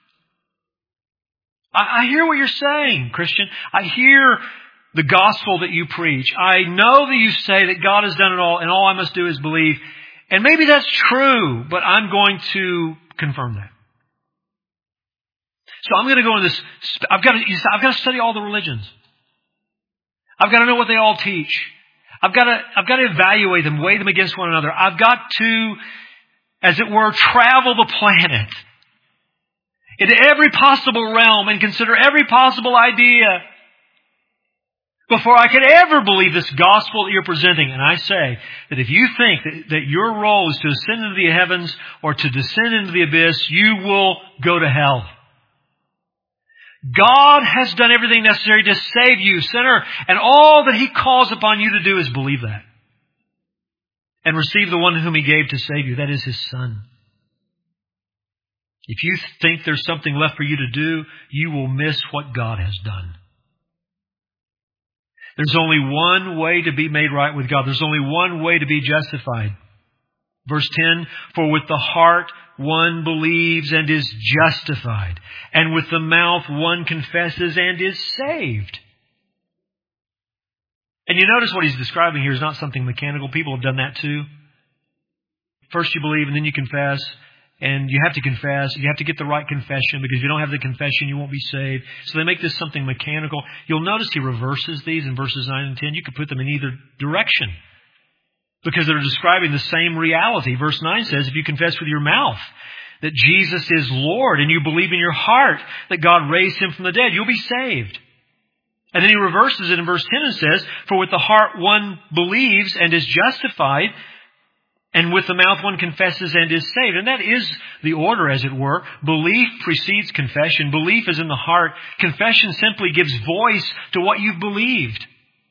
I, I hear what you're saying, Christian. I hear the gospel that you preach. I know that you say that God has done it all and all I must do is believe. And maybe that's true, but I'm going to confirm that. So I'm going to go in this, I've got to, I've got to study all the religions. I've got to know what they all teach. I've got to, I've got to evaluate them, weigh them against one another. I've got to, as it were, travel the planet into every possible realm and consider every possible idea before I could ever believe this gospel that you're presenting. And I say that if you think that, that your role is to ascend into the heavens or to descend into the abyss, you will go to hell. God has done everything necessary to save you, sinner, and all that He calls upon you to do is believe that. And receive the one whom He gave to save you. That is His Son. If you think there's something left for you to do, you will miss what God has done. There's only one way to be made right with God. There's only one way to be justified. Verse ten, for with the heart one believes and is justified, and with the mouth one confesses and is saved. And you notice what he's describing here is not something mechanical. People have done that too. First you believe and then you confess. And you have to confess. You have to get the right confession, because if you don't have the confession, you won't be saved. So they make this something mechanical. You'll notice he reverses these in verses nine and ten. You could put them in either direction, because they're describing the same reality. Verse nine says, if you confess with your mouth that Jesus is Lord and you believe in your heart that God raised Him from the dead, you'll be saved. And then he reverses it in verse ten and says, for with the heart one believes and is justified, and with the mouth one confesses and is saved. And that is the order, as it were. Belief precedes confession. Belief is in the heart. Confession simply gives voice to what you've believed.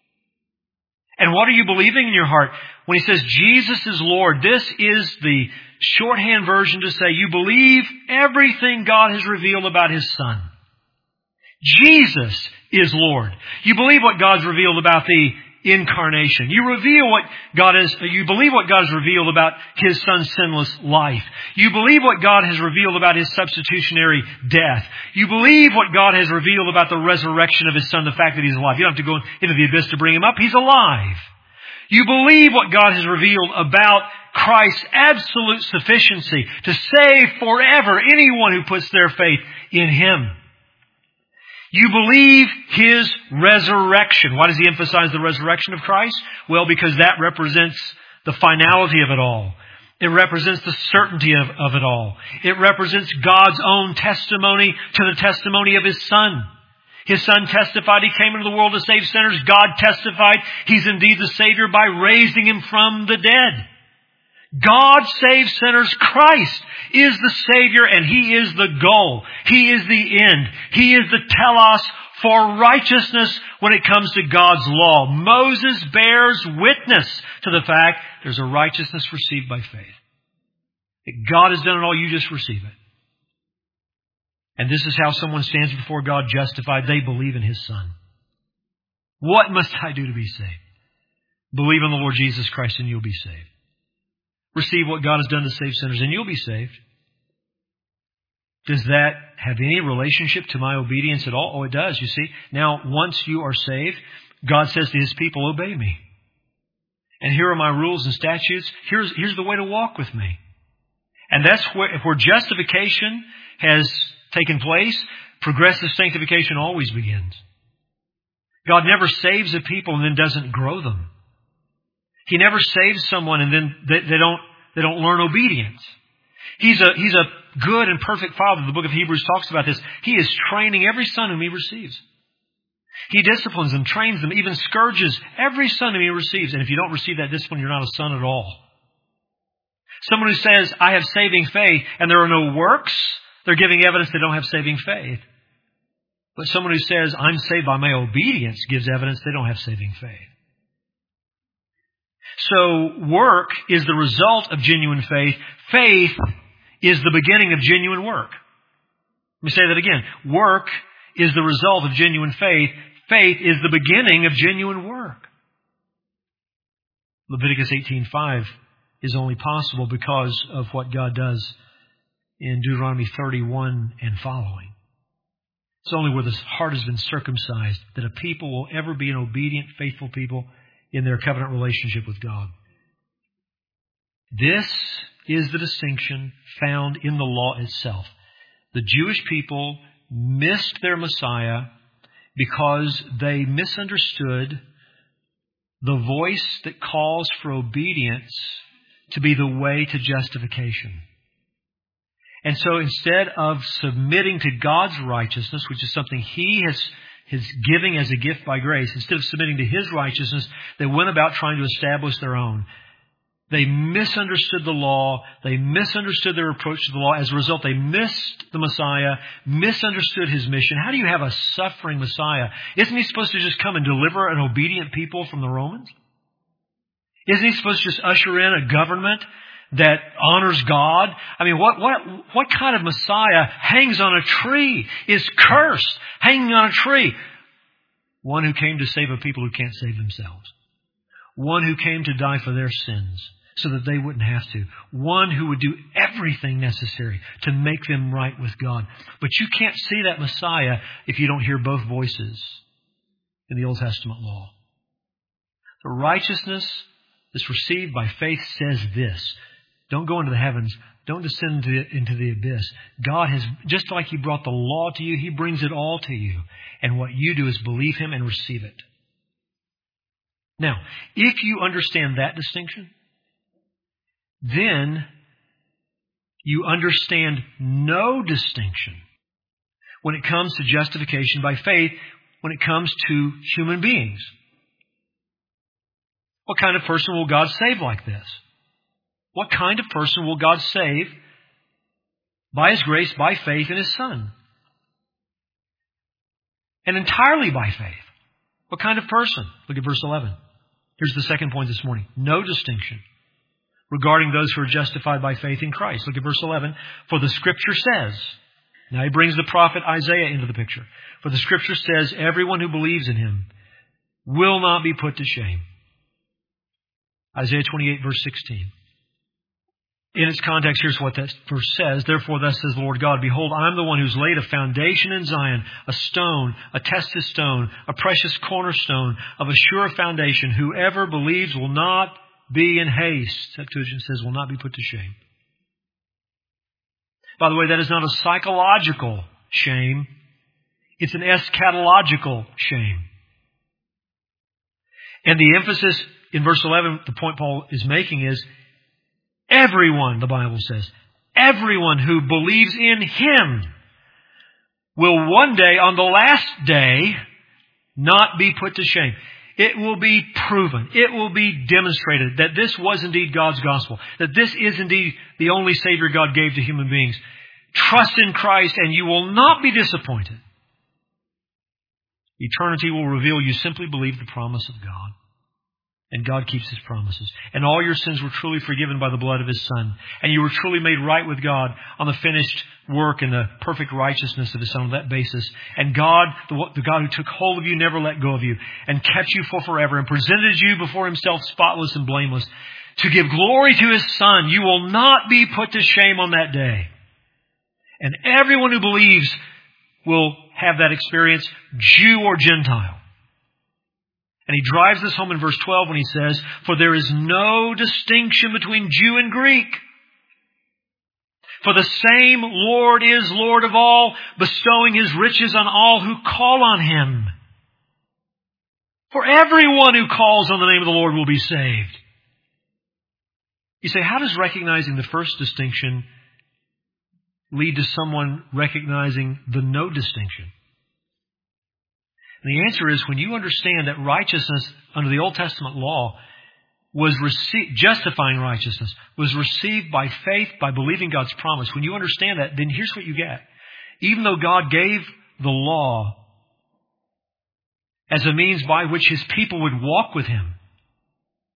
And what are you believing in your heart? When he says Jesus is Lord, this is the shorthand version to say you believe everything God has revealed about His Son. Jesus is Lord. You believe what God's revealed about the incarnation. You reveal what God is, you believe what God has revealed about His Son's sinless life. You believe what God has revealed about His substitutionary death. You believe what God has revealed about the resurrection of His Son, the fact that He's alive. You don't have to go into the abyss to bring Him up. He's alive. You believe what God has revealed about Christ's absolute sufficiency to save forever anyone who puts their faith in Him. You believe His resurrection. Why does he emphasize the resurrection of Christ? Well, because that represents the finality of it all. It represents the certainty of, of it all. It represents God's own testimony to the testimony of His Son. His Son testified He came into the world to save sinners. God testified He's indeed the Savior by raising Him from the dead. God saves sinners. Christ is the Savior and He is the goal. He is the end. He is the telos for righteousness when it comes to God's law. Moses bears witness to the fact there's a righteousness received by faith. That God has done it all, you just receive it. And this is how someone stands before God justified. They believe in His Son. What must I do to be saved? Believe in the Lord Jesus Christ and you'll be saved. Receive what God has done to save sinners and you'll be saved. Does that have any relationship to my obedience at all? Oh, it does, you see. Now, once you are saved, God says to His people, obey me. And here are my rules and statutes. Here's, here's the way to walk with me. And that's where, where justification has taken place, progressive sanctification always begins. God never saves a people and then doesn't grow them. He never saves someone and then they, they don't they don't learn obedience. He's a he's a good and perfect Father. The book of Hebrews talks about this. He is training every son whom He receives. He disciplines them, trains them, even scourges every son whom He receives. And if you don't receive that discipline, you're not a son at all. Someone who says, I have saving faith, and there are no works, they're giving evidence they don't have saving faith. But someone who says, I'm saved by my obedience, gives evidence they don't have saving faith. So work is the result of genuine faith. Faith is the beginning of genuine work. Let me say that again. Work is the result of genuine faith. Faith is the beginning of genuine work. Leviticus eighteen five is only possible because of what God does in Deuteronomy thirty-one and following. It's only where the heart has been circumcised that a people will ever be an obedient, faithful people in their covenant relationship with God. This is the distinction found in the law itself. The Jewish people missed their Messiah because they misunderstood the voice that calls for obedience to be the way to justification. And so instead of submitting to God's righteousness, which is something He has, is giving as a gift by grace, instead of submitting to His righteousness, they went about trying to establish their own. They misunderstood the law. They misunderstood their approach to the law. As a result, they missed the Messiah, misunderstood His mission. How do you have a suffering Messiah? Isn't He supposed to just come and deliver an obedient people from the Romans? Isn't He supposed to just usher in a government that honors God? I mean, what, what, what kind of Messiah hangs on a tree, is cursed, hanging on a tree? One who came to save a people who can't save themselves. One who came to die for their sins so that they wouldn't have to. One who would do everything necessary to make them right with God. But you can't see that Messiah if you don't hear both voices in the Old Testament law. The righteousness that's received by faith says this: don't go into the heavens. Don't descend into the, into the abyss. God has, just like He brought the law to you, He brings it all to you. And what you do is believe Him and receive it. Now, if you understand that distinction, then you understand no distinction when it comes to justification by faith, when it comes to human beings. What kind of person will God save like this? What kind of person will God save by His grace, by faith in His Son? And entirely by faith. What kind of person? Look at verse eleven. Here's the second point this morning. No distinction regarding those who are justified by faith in Christ. Look at verse eleven. For the Scripture says, now he brings the prophet Isaiah into the picture. For the Scripture says, everyone who believes in Him will not be put to shame. Isaiah twenty-eight, verse sixteen. In its context, here's what that verse says. Therefore, thus says the Lord God, behold, I am the one who's laid a foundation in Zion, a stone, a tested stone, a precious cornerstone of a sure foundation. Whoever believes will not be in haste. Septuagint says, will not be put to shame. By the way, that is not a psychological shame. It's an eschatological shame. And the emphasis in verse eleven, the point Paul is making is, everyone, the Bible says, everyone who believes in Him will one day, on the last day, not be put to shame. It will be proven, it will be demonstrated that this was indeed God's gospel, that this is indeed the only Savior God gave to human beings. Trust in Christ and you will not be disappointed. Eternity will reveal you simply believe the promise of God. And God keeps His promises. And all your sins were truly forgiven by the blood of His Son. And you were truly made right with God on the finished work and the perfect righteousness of His Son on that basis. And God, the, the God who took hold of you, never let go of you, and kept you for forever, and presented you before Himself spotless and blameless, to give glory to His Son. You will not be put to shame on that day. And everyone who believes will have that experience, Jew or Gentile. And he drives this home in verse twelve when he says, for there is no distinction between Jew and Greek. For the same Lord is Lord of all, bestowing His riches on all who call on Him. For everyone who calls on the name of the Lord will be saved. You say, how does recognizing the first distinction lead to someone recognizing the no distinction? And the answer is, when you understand that righteousness under the Old Testament law was received, justifying righteousness, was received by faith, by believing God's promise. When you understand that, then here's what you get. Even though God gave the law as a means by which His people would walk with Him,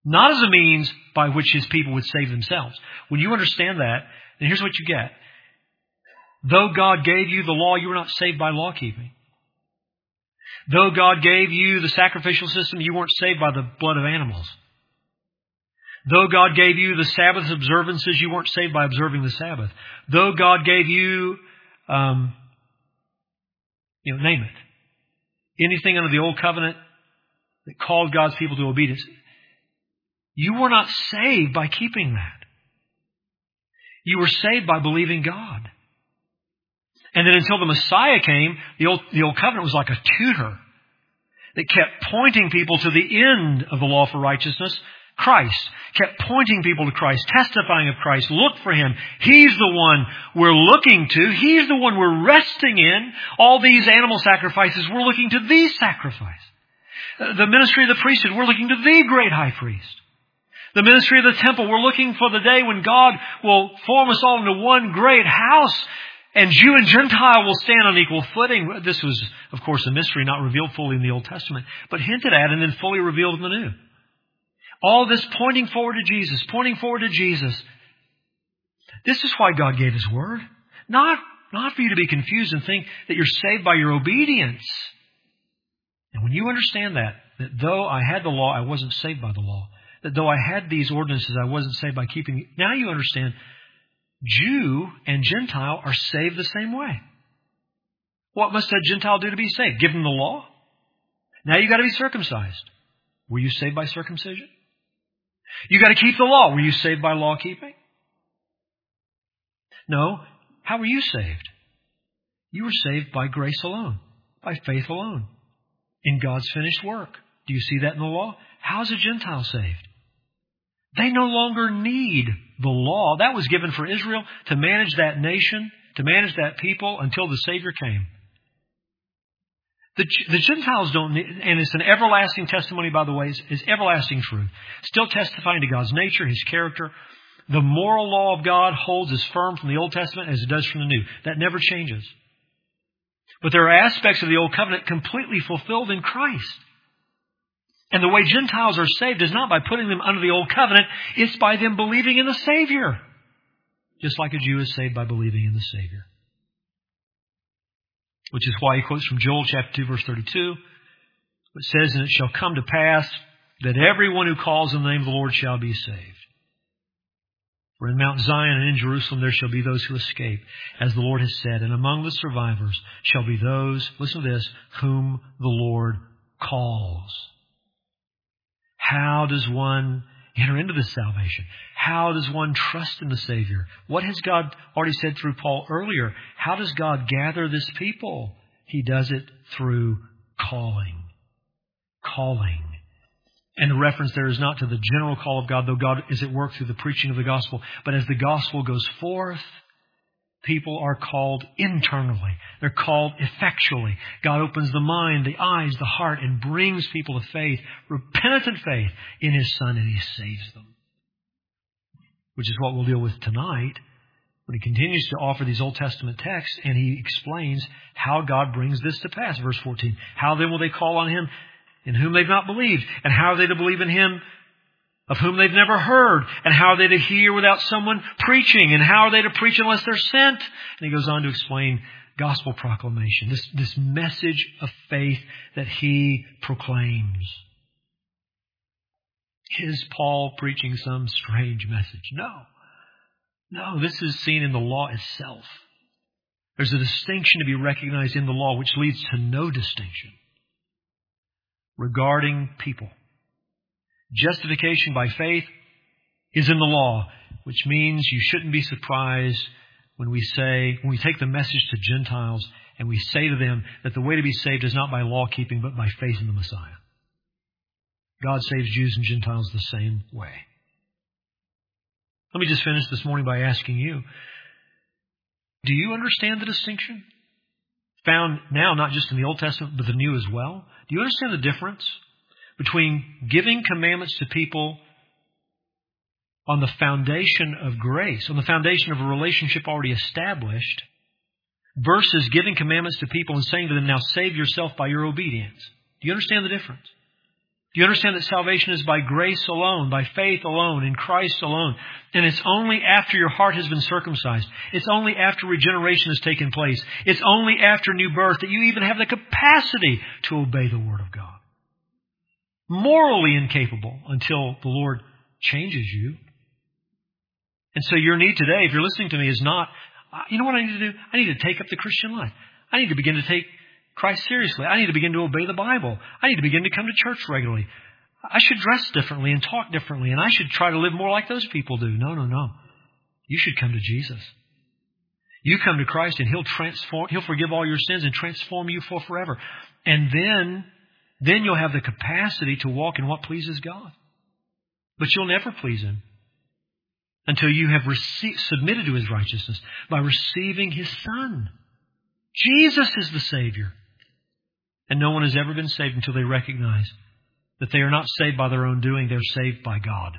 not as a means by which His people would save themselves. When you understand that, then here's what you get. Though God gave you the law, you were not saved by law keeping. Though God gave you the sacrificial system, you weren't saved by the blood of animals. Though God gave you the Sabbath observances, you weren't saved by observing the Sabbath. Though God gave you, um, you know, name it, anything under the Old Covenant that called God's people to obedience, you were not saved by keeping that. You were saved by believing God. And then until the Messiah came, the Old, the Old Covenant was like a tutor that kept pointing people to the end of the law for righteousness, Christ. Kept pointing people to Christ, testifying of Christ. Look for Him. He's the one we're looking to. He's the one we're resting in. All these animal sacrifices, we're looking to the sacrifice. The ministry of the priesthood, we're looking to the great high priest. The ministry of the temple, we're looking for the day when God will form us all into one great house, and Jew and Gentile will stand on equal footing. This was, of course, a mystery not revealed fully in the Old Testament, but hinted at and then fully revealed in the New. All this pointing forward to Jesus, pointing forward to Jesus. This is why God gave His Word. Not, not for you to be confused and think that you're saved by your obedience. And when you understand that, that though I had the law, I wasn't saved by the law. That though I had these ordinances, I wasn't saved by keeping it. Now you understand, Jew and Gentile are saved the same way. What must a Gentile do to be saved? Give them the law? Now you've got to be circumcised. Were you saved by circumcision? You got to keep the law. Were you saved by law keeping? No. How were you saved? You were saved by grace alone, by faith alone, in God's finished work. Do you see that in the law? How is a Gentile saved? They no longer need the law. That was given for Israel to manage that nation, to manage that people until the Savior came. The, the Gentiles don't need, and it's an everlasting testimony, by the way, is, is everlasting truth. Still testifying to God's nature, His character. The moral law of God holds as firm from the Old Testament as it does from the New. That never changes. But there are aspects of the Old Covenant completely fulfilled in Christ. And the way Gentiles are saved is not by putting them under the Old Covenant, it's by them believing in the Savior. Just like a Jew is saved by believing in the Savior. Which is why he quotes from Joel chapter two, verse thirty-two. It says, "And it shall come to pass that everyone who calls on the name of the Lord shall be saved. For in Mount Zion and in Jerusalem there shall be those who escape, as the Lord has said, and among the survivors shall be those," listen to this, "whom the Lord calls." How does one enter into this salvation? How does one trust in the Savior? What has God already said through Paul earlier? How does God gather this people? He does it through calling. Calling. And the reference there is not to the general call of God, though God is at work through the preaching of the gospel. But as the gospel goes forth, people are called internally. They're called effectually. God opens the mind, the eyes, the heart, and brings people to faith, repentant faith in His Son, and He saves them. Which is what we'll deal with tonight when he continues to offer these Old Testament texts, and he explains how God brings this to pass. Verse fourteen, "How then will they call on Him in whom they've not believed? And how are they to believe in Him of whom they've never heard? And how are they to hear without someone preaching? And how are they to preach unless they're sent?" And he goes on to explain gospel proclamation, this, this message of faith that he proclaims. Is Paul preaching some strange message? No. No, this is seen in the law itself. There's a distinction to be recognized in the law, which leads to no distinction regarding people. Justification by faith is in the law, which means you shouldn't be surprised when we say, when we take the message to Gentiles and we say to them that the way to be saved is not by law keeping, but by faith in the Messiah. God saves Jews and Gentiles the same way. Let me just finish this morning by asking you, do you understand the distinction? Found now not just in the Old Testament, but the New as well. Do you understand the difference between giving commandments to people on the foundation of grace, on the foundation of a relationship already established, versus giving commandments to people and saying to them, now save yourself by your obedience? Do you understand the difference? Do you understand that salvation is by grace alone, by faith alone, in Christ alone? And it's only after your heart has been circumcised. It's only after regeneration has taken place. It's only after new birth that you even have the capacity to obey the Word of God. Morally incapable until the Lord changes you. And so your need today, if you're listening to me, is not, you know what I need to do? I need to take up the Christian life. I need to begin to take Christ seriously. I need to begin to obey the Bible. I need to begin to come to church regularly. I should dress differently and talk differently, and I should try to live more like those people do. No, no, no. You should come to Jesus. You come to Christ and He'll transform, He'll forgive all your sins and transform you for forever. And then, then you'll have the capacity to walk in what pleases God. But you'll never please Him until you have received, submitted to His righteousness by receiving His Son. Jesus is the Savior. And no one has ever been saved until they recognize that they are not saved by their own doing, they're saved by God.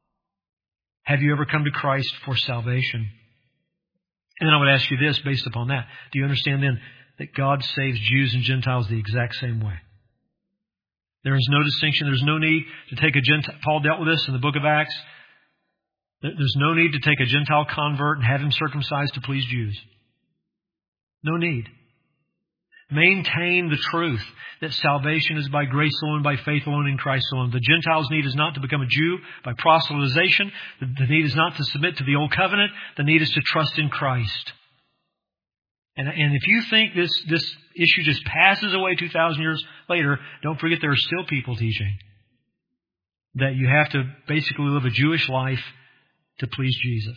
Have you ever come to Christ for salvation? And then I would ask you this based upon that. Do you understand then that God saves Jews and Gentiles the exact same way? There is no distinction. There's no need to take a Gentile. Paul dealt with this in the book of Acts. There's no need to take a Gentile convert and have him circumcised to please Jews. No need. Maintain the truth that salvation is by grace alone, by faith alone, in Christ alone. The Gentile's need is not to become a Jew by proselytization. The need is not to submit to the old covenant. The need is to trust in Christ. And, and if you think this, this issue just passes away two thousand years later, don't forget there are still people teaching that you have to basically live a Jewish life to please Jesus.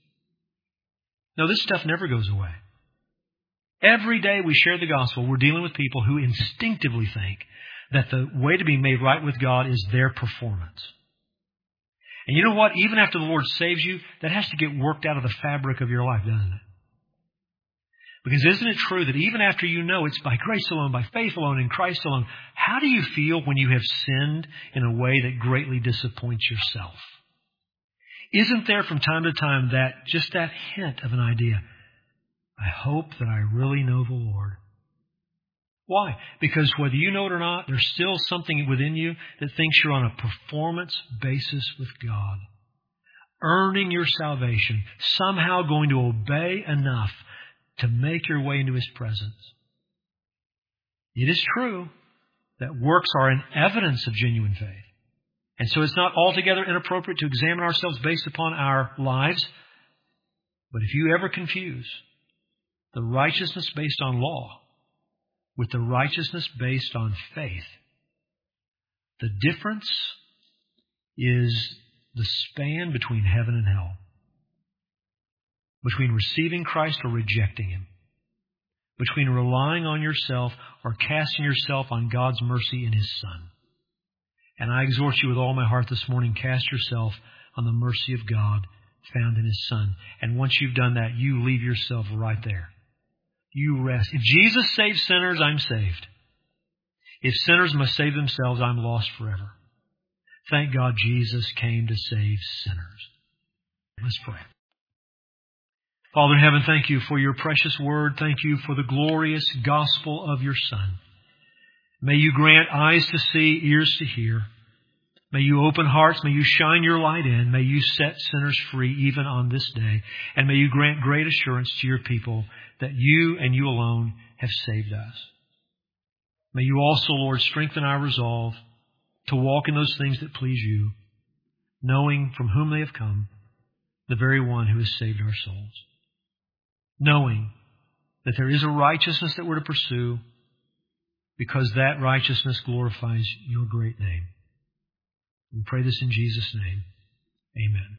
No, this stuff never goes away. Every day we share the gospel, we're dealing with people who instinctively think that the way to be made right with God is their performance. And you know what? Even after the Lord saves you, that has to get worked out of the fabric of your life, doesn't it? Because isn't it true that even after you know it's by grace alone, by faith alone, in Christ alone, how do you feel when you have sinned in a way that greatly disappoints yourself? Isn't there from time to time that, just that hint of an idea, I hope that I really know the Lord? Why? Because whether you know it or not, there's still something within you that thinks you're on a performance basis with God. Earning your salvation, somehow going to obey enough to make your way into His presence. It is true that works are an evidence of genuine faith. And so it's not altogether inappropriate to examine ourselves based upon our lives. But if you ever confuse the righteousness based on law with the righteousness based on faith, the difference is the span between heaven and hell, between receiving Christ or rejecting Him, between relying on yourself or casting yourself on God's mercy in His Son. And I exhort you with all my heart this morning, cast yourself on the mercy of God found in His Son. And once you've done that, you leave yourself right there. You rest. If Jesus saves sinners, I'm saved. If sinners must save themselves, I'm lost forever. Thank God Jesus came to save sinners. Let's pray. Father in heaven, thank You for Your precious word. Thank You for the glorious gospel of Your Son. May You grant eyes to see, ears to hear. May You open hearts. May You shine Your light in. May You set sinners free even on this day. And may You grant great assurance to Your people that You and You alone have saved us. May You also, Lord, strengthen our resolve to walk in those things that please You, knowing from whom they have come, the very one who has saved our souls. Knowing that there is a righteousness that we're to pursue, because that righteousness glorifies Your great name. We pray this in Jesus' name. Amen.